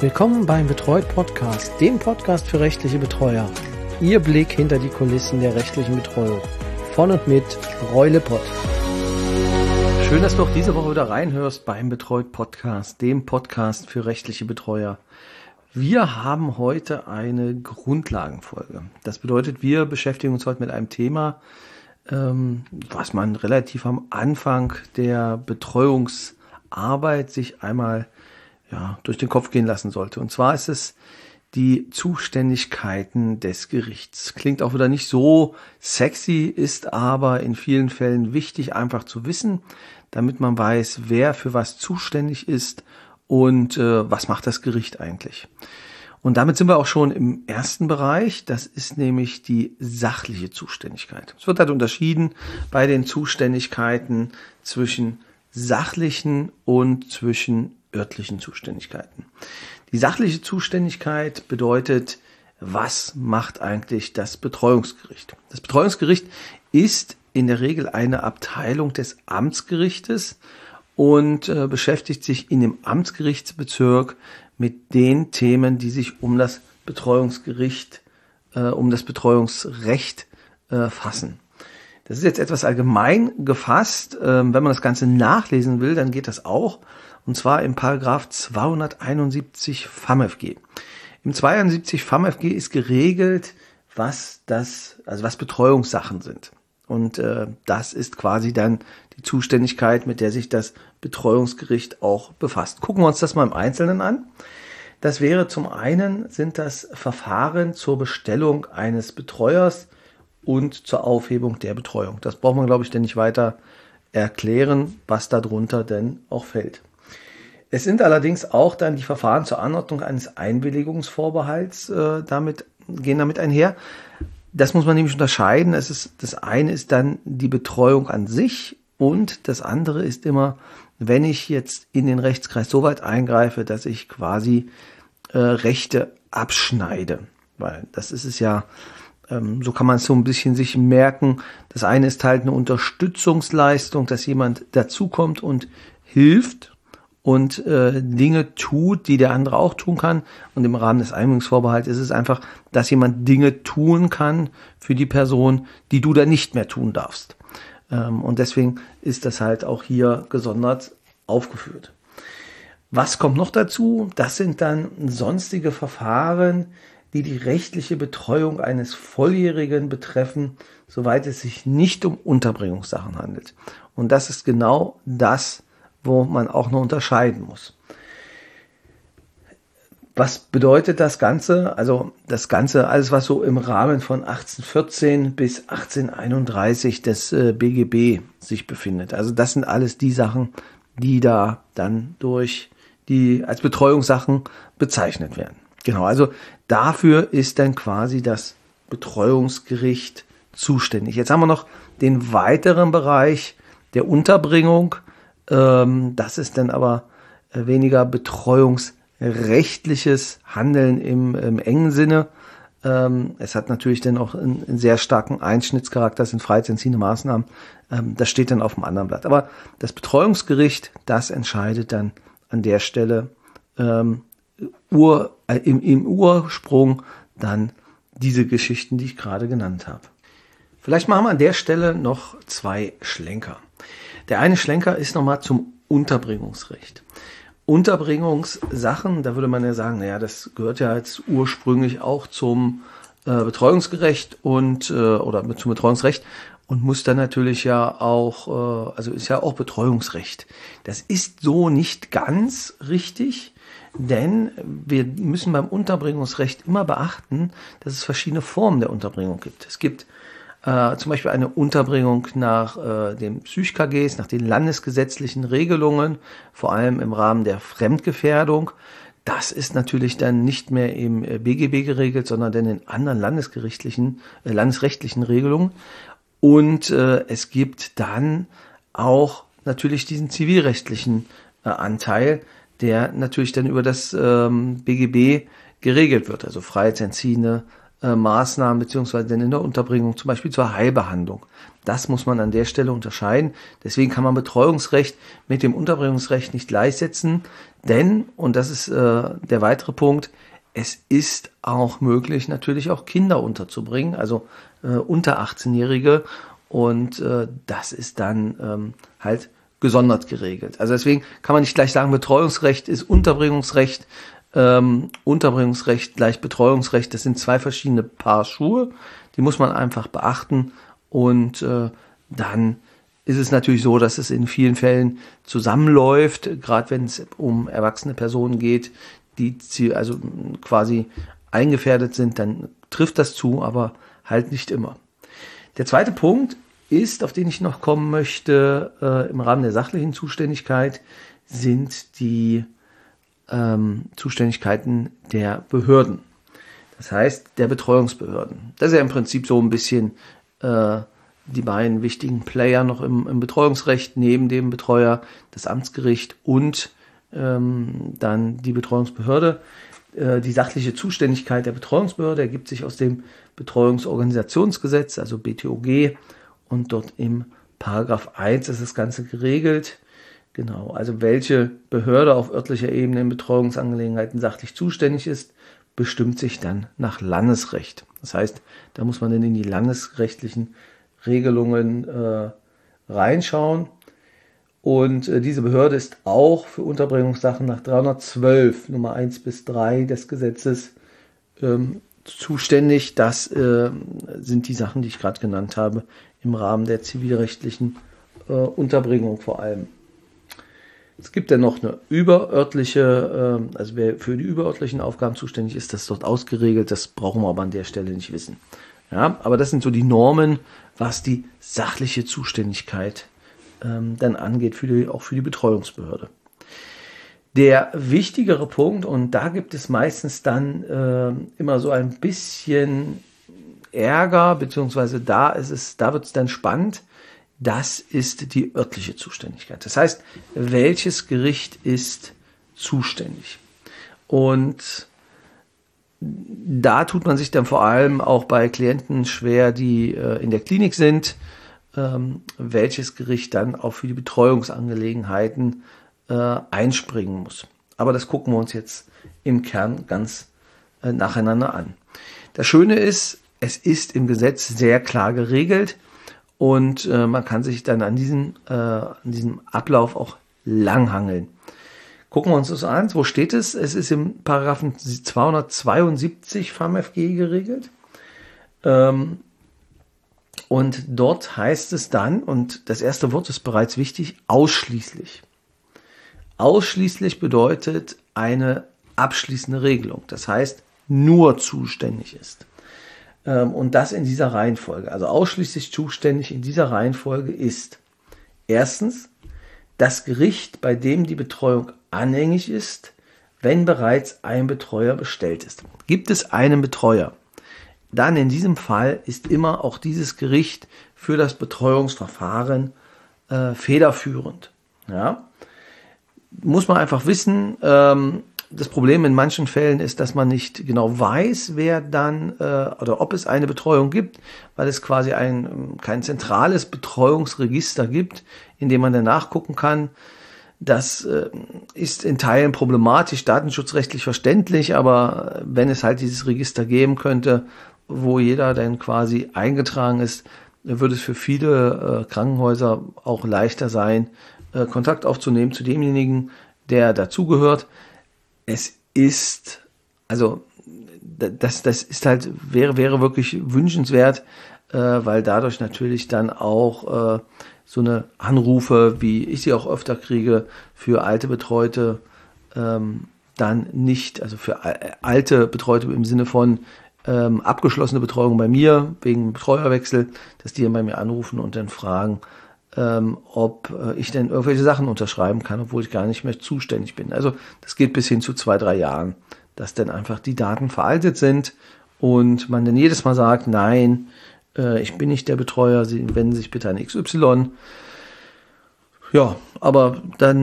Willkommen beim Betreut Podcast, dem Podcast für rechtliche Betreuer. Ihr Blick hinter die Kulissen der rechtlichen Betreuung. Von und mit Roy Lippert. Schön, dass du auch diese Woche wieder reinhörst beim Betreut Podcast, dem Podcast für rechtliche Betreuer. Wir haben heute eine Grundlagenfolge. Das bedeutet, wir beschäftigen uns heute mit einem Thema, was man relativ am Anfang der Betreuungsarbeit sich einmal durch den Kopf gehen lassen sollte. Und zwar ist es die Zuständigkeiten des Gerichts. Klingt auch wieder nicht so sexy, ist aber in vielen Fällen wichtig, einfach zu wissen, damit man weiß, wer für was zuständig ist und was macht das Gericht eigentlich. Und damit sind wir auch schon im ersten Bereich, das ist nämlich die sachliche Zuständigkeit. Es wird halt unterschieden bei den Zuständigkeiten zwischen sachlichen und zwischen örtlichen Zuständigkeiten. Die sachliche Zuständigkeit bedeutet, was macht eigentlich das Betreuungsgericht? Das Betreuungsgericht ist in der Regel eine Abteilung des Amtsgerichtes und beschäftigt sich in dem Amtsgerichtsbezirk mit den Themen, die sich um das Betreuungsgericht, um das Betreuungsrecht fassen. Das ist jetzt etwas allgemein gefasst. Wenn man das Ganze nachlesen will, dann geht das auch. Und zwar im Paragraph 271 FamFG. Im 271 FamFG ist geregelt, was Betreuungssachen sind. Und das ist quasi dann die Zuständigkeit, mit der sich das Betreuungsgericht auch befasst. Gucken wir uns das mal im Einzelnen an. Das wäre zum einen, sind das Verfahren zur Bestellung eines Betreuers und zur Aufhebung der Betreuung. Das braucht man, glaube ich, denn nicht weiter erklären, was darunter denn auch fällt. Es sind allerdings auch dann die Verfahren zur Anordnung eines Einwilligungsvorbehalts gehen damit einher. Das muss man nämlich unterscheiden. Das eine ist dann die Betreuung an sich und das andere ist immer, wenn ich jetzt in den Rechtskreis so weit eingreife, dass ich quasi Rechte abschneide. Weil das ist es ja, so kann man es so ein bisschen sich merken. Das eine ist halt eine Unterstützungsleistung, dass jemand dazukommt und hilft und Dinge tut, die der andere auch tun kann. Und im Rahmen des Einwilligungsvorbehalts ist es einfach, dass jemand Dinge tun kann für die Person, die du dann nicht mehr tun darfst. Und deswegen ist das halt auch hier gesondert aufgeführt. Was kommt noch dazu? Das sind dann sonstige Verfahren, die die rechtliche Betreuung eines Volljährigen betreffen, soweit es sich nicht um Unterbringungssachen handelt. Und das ist genau das, wo man auch noch unterscheiden muss. Was bedeutet das Ganze? Also das Ganze, alles was so im Rahmen von 1814 bis 1831 des BGB sich befindet. Also das sind alles die Sachen, die da dann als Betreuungssachen bezeichnet werden. Genau, also dafür ist dann quasi das Betreuungsgericht zuständig. Jetzt haben wir noch den weiteren Bereich der Unterbringung. Das ist dann aber weniger betreuungsrechtliches Handeln im engen Sinne. Es hat natürlich dann auch einen sehr starken Einschnittscharakter, das sind freiheitsentziehende Maßnahmen. Das steht dann auf dem anderen Blatt. Aber das Betreuungsgericht, das entscheidet dann an der Stelle im Ursprung dann diese Geschichten, die ich gerade genannt habe. Vielleicht machen wir an der Stelle noch 2 Schlenker. Der eine Schlenker ist nochmal zum Unterbringungsrecht. Unterbringungssachen, da würde man ja sagen, das gehört ja jetzt ursprünglich auch zum Betreuungsgerecht oder zum Betreuungsrecht und muss dann natürlich ja auch, ist ja auch Betreuungsrecht. Das ist so nicht ganz richtig, denn wir müssen beim Unterbringungsrecht immer beachten, dass es verschiedene Formen der Unterbringung gibt. Es gibt zum Beispiel eine Unterbringung nach den PsychKGs, nach den landesgesetzlichen Regelungen, vor allem im Rahmen der Fremdgefährdung. Das ist natürlich dann nicht mehr im BGB geregelt, sondern dann in anderen landesrechtlichen Regelungen. Und es gibt dann auch natürlich diesen zivilrechtlichen Anteil, der natürlich dann über das BGB geregelt wird, also freiheitsentziehende Maßnahmen beziehungsweise in der Unterbringung, zum Beispiel zur Heilbehandlung. Das muss man an der Stelle unterscheiden. Deswegen kann man Betreuungsrecht mit dem Unterbringungsrecht nicht gleichsetzen, denn, und das ist der weitere Punkt, es ist auch möglich, natürlich auch Kinder unterzubringen, also unter 18-Jährige, und das ist dann halt gesondert geregelt. Also deswegen kann man nicht gleich sagen, Betreuungsrecht ist Unterbringungsrecht, Unterbringungsrecht gleich Betreuungsrecht. Das sind zwei verschiedene Paar Schuhe, die muss man einfach beachten, und dann ist es natürlich so, dass es in vielen Fällen zusammenläuft, gerade wenn es um erwachsene Personen geht, die also quasi eingefährdet sind, dann trifft das zu, aber halt nicht immer. Der zweite Punkt ist, auf den ich noch kommen möchte, im Rahmen der sachlichen Zuständigkeit, sind die Zuständigkeiten der Behörden. Das heißt, der Betreuungsbehörden. Das ist ja im Prinzip so ein bisschen die beiden wichtigen Player noch im Betreuungsrecht, neben dem Betreuer, das Amtsgericht und dann die Betreuungsbehörde. Die sachliche Zuständigkeit der Betreuungsbehörde ergibt sich aus dem Betreuungsorganisationsgesetz, also BTOG, und dort im Paragraph 1 ist das Ganze geregelt. Genau, also welche Behörde auf örtlicher Ebene in Betreuungsangelegenheiten sachlich zuständig ist, bestimmt sich dann nach Landesrecht. Das heißt, da muss man dann in die landesrechtlichen Regelungen reinschauen. Und diese Behörde ist auch für Unterbringungssachen nach 312 Nummer 1 bis 3 des Gesetzes zuständig. Das sind die Sachen, die ich gerade genannt habe, im Rahmen der zivilrechtlichen Unterbringung vor allem. Es gibt dann noch eine überörtliche, also wer für die überörtlichen Aufgaben zuständig ist, das ist dort ausgeregelt, das brauchen wir aber an der Stelle nicht wissen. Ja, aber das sind so die Normen, was die sachliche Zuständigkeit dann angeht, auch für die Betreuungsbehörde. Der wichtigere Punkt, und da gibt es meistens dann immer so ein bisschen Ärger, beziehungsweise da wird es dann spannend, das ist die örtliche Zuständigkeit. Das heißt, welches Gericht ist zuständig? Und da tut man sich dann vor allem auch bei Klienten schwer, die in der Klinik sind, welches Gericht dann auch für die Betreuungsangelegenheiten einspringen muss. Aber das gucken wir uns jetzt im Kern ganz nacheinander an. Das Schöne ist, es ist im Gesetz sehr klar geregelt und man kann sich dann an diesem Ablauf auch langhangeln. Gucken wir uns das an. Wo steht es? Es ist im Paragraphen 272 FamFG geregelt. Und dort heißt es dann, und das erste Wort ist bereits wichtig, ausschließlich. Ausschließlich bedeutet eine abschließende Regelung. Das heißt, nur zuständig ist. Und das in dieser Reihenfolge. Also ausschließlich zuständig in dieser Reihenfolge ist erstens das Gericht, bei dem die Betreuung anhängig ist, wenn bereits ein Betreuer bestellt ist. Gibt es einen Betreuer, dann in diesem Fall ist immer auch dieses Gericht für das Betreuungsverfahren federführend. Ja? Muss man einfach wissen, das Problem in manchen Fällen ist, dass man nicht genau weiß, wer dann oder ob es eine Betreuung gibt, weil es quasi kein zentrales Betreuungsregister gibt, in dem man dann nachgucken kann. Das ist in Teilen problematisch, datenschutzrechtlich verständlich, aber wenn es halt dieses Register geben könnte, wo jeder dann quasi eingetragen ist, würde es für viele Krankenhäuser auch leichter sein, Kontakt aufzunehmen zu demjenigen, der dazugehört. Es ist, also das ist halt, wäre wirklich wünschenswert, weil dadurch natürlich dann auch so eine Anrufe, wie ich sie auch öfter kriege, für alte Betreute dann nicht, also für alte Betreute im Sinne von abgeschlossene Betreuung bei mir wegen Betreuerwechsel, dass die dann bei mir anrufen und dann fragen, ob ich denn irgendwelche Sachen unterschreiben kann, obwohl ich gar nicht mehr zuständig bin. Also das geht bis hin zu 2-3 Jahren, dass dann einfach die Daten veraltet sind und man dann jedes Mal sagt, nein, ich bin nicht der Betreuer, Sie wenden sich bitte an XY. Ja, aber dann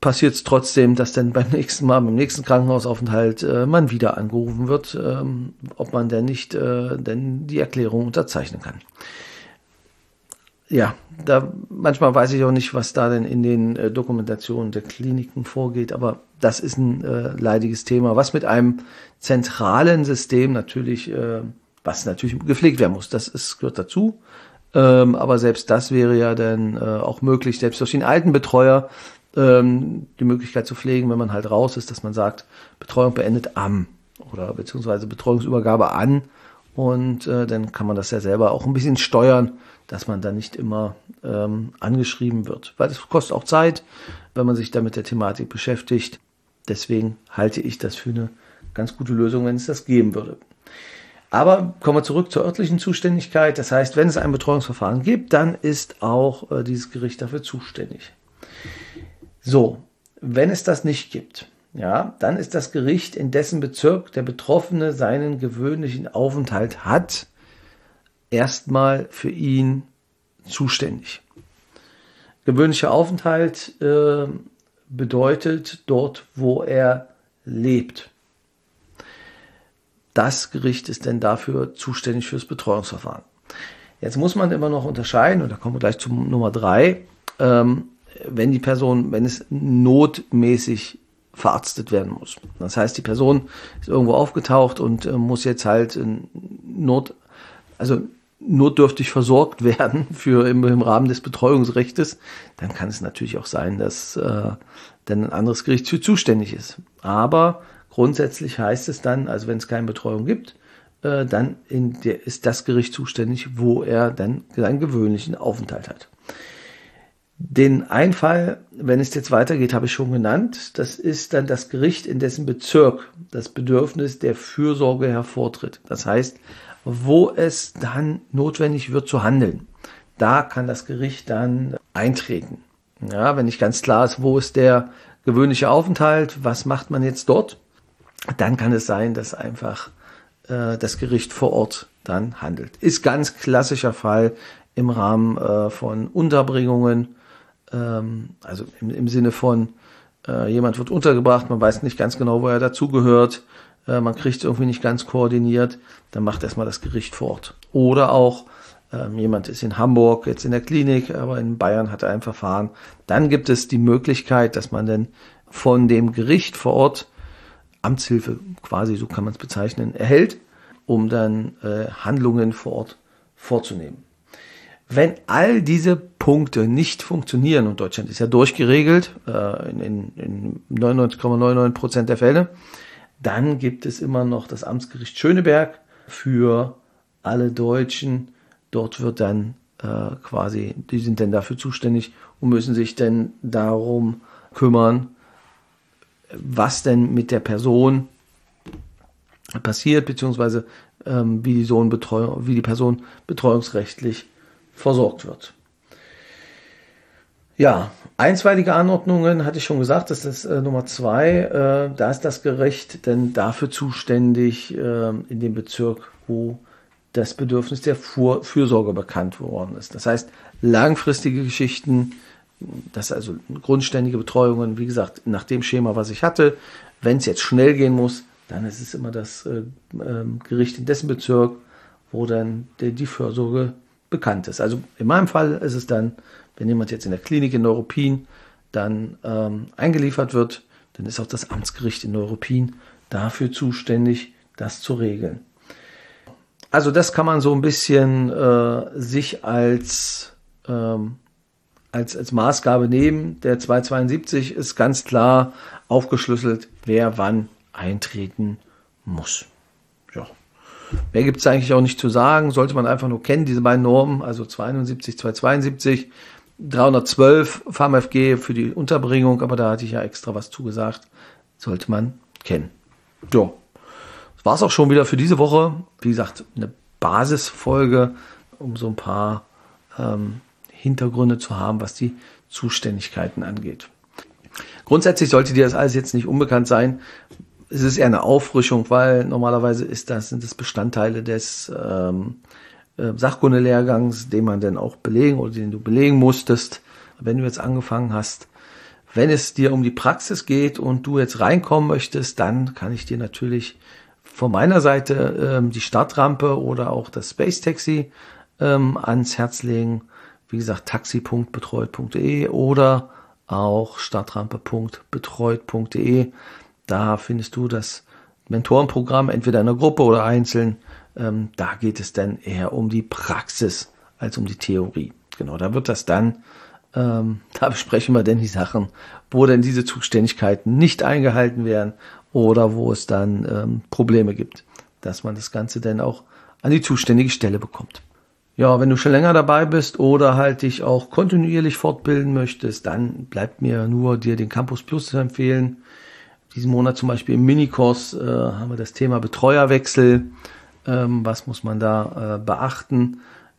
passiert es trotzdem, dass dann beim nächsten Krankenhausaufenthalt man wieder angerufen wird, ob man denn nicht denn die Erklärung unterzeichnen kann. Ja, manchmal weiß ich auch nicht, was da denn in den Dokumentationen der Kliniken vorgeht, aber das ist ein leidiges Thema, was mit einem zentralen System natürlich, was natürlich gepflegt werden muss. Gehört dazu, aber selbst das wäre ja dann auch möglich, selbst durch den alten Betreuer die Möglichkeit zu pflegen, wenn man halt raus ist, dass man sagt, Betreuung beendet oder beziehungsweise Betreuungsübergabe an, und dann kann man das ja selber auch ein bisschen steuern, dass man da nicht immer angeschrieben wird. Weil das kostet auch Zeit, wenn man sich da mit der Thematik beschäftigt. Deswegen halte ich das für eine ganz gute Lösung, wenn es das geben würde. Aber kommen wir zurück zur örtlichen Zuständigkeit. Das heißt, wenn es ein Betreuungsverfahren gibt, dann ist auch dieses Gericht dafür zuständig. So, wenn es das nicht gibt, ja, dann ist das Gericht, in dessen Bezirk der Betroffene seinen gewöhnlichen Aufenthalt hat, erstmal für ihn zuständig. Gewöhnlicher Aufenthalt bedeutet dort, wo er lebt. Das Gericht ist denn dafür zuständig für das Betreuungsverfahren. Jetzt muss man immer noch unterscheiden, und da kommen wir gleich zu Nummer 3, wenn es notmäßig verarztet werden muss. Das heißt, die Person ist irgendwo aufgetaucht und muss jetzt halt notdürftig versorgt werden im Rahmen des Betreuungsrechtes, dann kann es natürlich auch sein, dass dann ein anderes Gericht für zuständig ist. Aber grundsätzlich heißt es dann, also wenn es keine Betreuung gibt, dann ist das Gericht zuständig, wo er dann seinen gewöhnlichen Aufenthalt hat. Den Einfall, wenn es jetzt weitergeht, habe ich schon genannt. Das ist dann das Gericht, in dessen Bezirk das Bedürfnis der Fürsorge hervortritt. Das heißt, wo es dann notwendig wird zu handeln, da kann das Gericht dann eintreten. Ja, wenn nicht ganz klar ist, wo ist der gewöhnliche Aufenthalt, was macht man jetzt dort, dann kann es sein, dass einfach das Gericht vor Ort dann handelt. Ist ganz klassischer Fall im Rahmen von Unterbringungen, also im Sinne von, jemand wird untergebracht, man weiß nicht ganz genau, wo er dazugehört, man kriegt es irgendwie nicht ganz koordiniert, dann macht erstmal das Gericht vor Ort. Oder auch, jemand ist in Hamburg, jetzt in der Klinik, aber in Bayern hat er ein Verfahren. Dann gibt es die Möglichkeit, dass man dann von dem Gericht vor Ort Amtshilfe, quasi so kann man es bezeichnen, erhält, um dann Handlungen vor Ort vorzunehmen. Wenn all diese Punkte nicht funktionieren, und Deutschland ist ja durchgeregelt, in 99,99% der Fälle, dann gibt es immer noch das Amtsgericht Schöneberg für alle Deutschen. Dort wird dann die sind dann dafür zuständig und müssen sich dann darum kümmern, was denn mit der Person passiert, beziehungsweise wie die Person betreuungsrechtlich versorgt wird. Ja, einstweilige Anordnungen hatte ich schon gesagt, das ist Nummer 2. Da ist das Gericht denn dafür zuständig in dem Bezirk, wo das Bedürfnis der Fürsorge bekannt worden ist. Das heißt, langfristige Geschichten, das also grundständige Betreuungen, wie gesagt, nach dem Schema, was ich hatte. Wenn es jetzt schnell gehen muss, dann ist es immer das Gericht in dessen Bezirk, wo dann die Fürsorge bekannt ist. Also in meinem Fall ist es dann, wenn jemand jetzt in der Klinik in Neuruppin dann eingeliefert wird, dann ist auch das Amtsgericht in Neuruppin dafür zuständig, das zu regeln. Also das kann man so ein bisschen sich als Maßgabe nehmen. Der 272 ist ganz klar aufgeschlüsselt, wer wann eintreten muss. Ja. Mehr gibt es eigentlich auch nicht zu sagen, sollte man einfach nur kennen, diese beiden Normen, also 271, 272, 312 FamFG für die Unterbringung, aber da hatte ich ja extra was zugesagt, sollte man kennen. So, das war es auch schon wieder für diese Woche. Wie gesagt, eine Basisfolge, um so ein paar Hintergründe zu haben, was die Zuständigkeiten angeht. Grundsätzlich sollte dir das alles jetzt nicht unbekannt sein. Es ist eher eine Auffrischung, weil normalerweise sind das Bestandteile des Sachkundelehrgangs, den man dann auch belegen oder den du belegen musstest, wenn du jetzt angefangen hast. Wenn es dir um die Praxis geht und du jetzt reinkommen möchtest, dann kann ich dir natürlich von meiner Seite die Startrampe oder auch das Space Taxi ans Herz legen. Wie gesagt, taxi.betreut.de oder auch startrampe.betreut.de. Da findest du das Mentorenprogramm, entweder in einer Gruppe oder einzeln. Da geht es dann eher um die Praxis als um die Theorie. Genau, da wird das dann, da besprechen wir dann die Sachen, wo denn diese Zuständigkeiten nicht eingehalten werden oder wo es dann Probleme gibt, dass man das Ganze dann auch an die zuständige Stelle bekommt. Ja, wenn du schon länger dabei bist oder halt dich auch kontinuierlich fortbilden möchtest, dann bleibt mir nur, dir den Campus Plus zu empfehlen. Diesen Monat zum Beispiel im Minikurs haben wir das Thema Betreuerwechsel. Was muss man da beachten?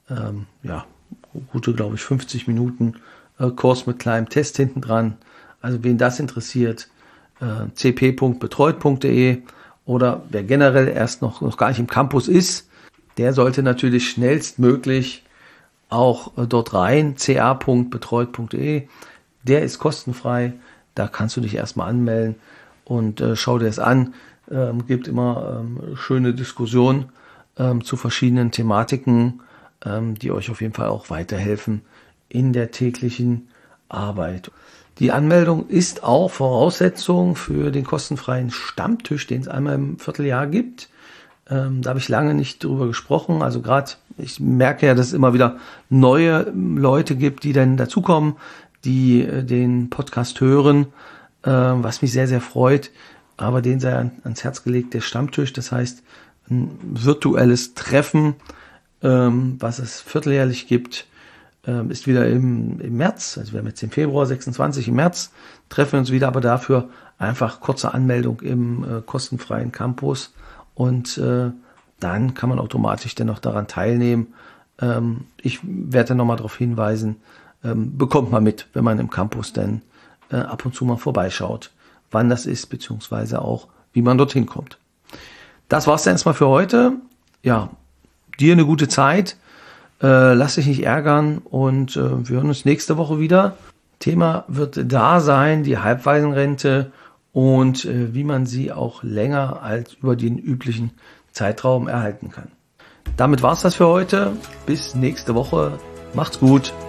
Gute, glaube ich, 50 Minuten Kurs mit kleinem Test hinten dran. Also wen das interessiert, cp.betreut.de oder wer generell erst noch gar nicht im Campus ist, der sollte natürlich schnellstmöglich auch dort rein, ca.betreut.de. Der ist kostenfrei, da kannst du dich erstmal anmelden und schau dir es an. Gibt immer schöne Diskussionen zu verschiedenen Thematiken, die euch auf jeden Fall auch weiterhelfen in der täglichen Arbeit. Die Anmeldung ist auch Voraussetzung für den kostenfreien Stammtisch, den es einmal im Vierteljahr gibt. Da habe ich lange nicht drüber gesprochen. Also gerade, ich merke ja, dass es immer wieder neue Leute gibt, die dann dazukommen, die den Podcast hören, was mich sehr, sehr freut. Aber den sei ans Herz gelegt, der Stammtisch, das heißt ein virtuelles Treffen, was es vierteljährlich gibt, ist wieder im März. Also wir haben jetzt den Februar 26, im März treffen wir uns wieder, aber dafür einfach kurze Anmeldung im kostenfreien Campus und dann kann man automatisch dann noch daran teilnehmen. Ich werde dann nochmal darauf hinweisen, bekommt man mit, wenn man im Campus dann ab und zu mal vorbeischaut, wann das ist, beziehungsweise auch, wie man dorthin kommt. Das war's dann erstmal für heute. Ja, dir eine gute Zeit. Lass dich nicht ärgern und wir hören uns nächste Woche wieder. Thema wird da sein, die Halbwaisenrente und wie man sie auch länger als über den üblichen Zeitraum erhalten kann. Damit war's das für heute. Bis nächste Woche. Macht's gut.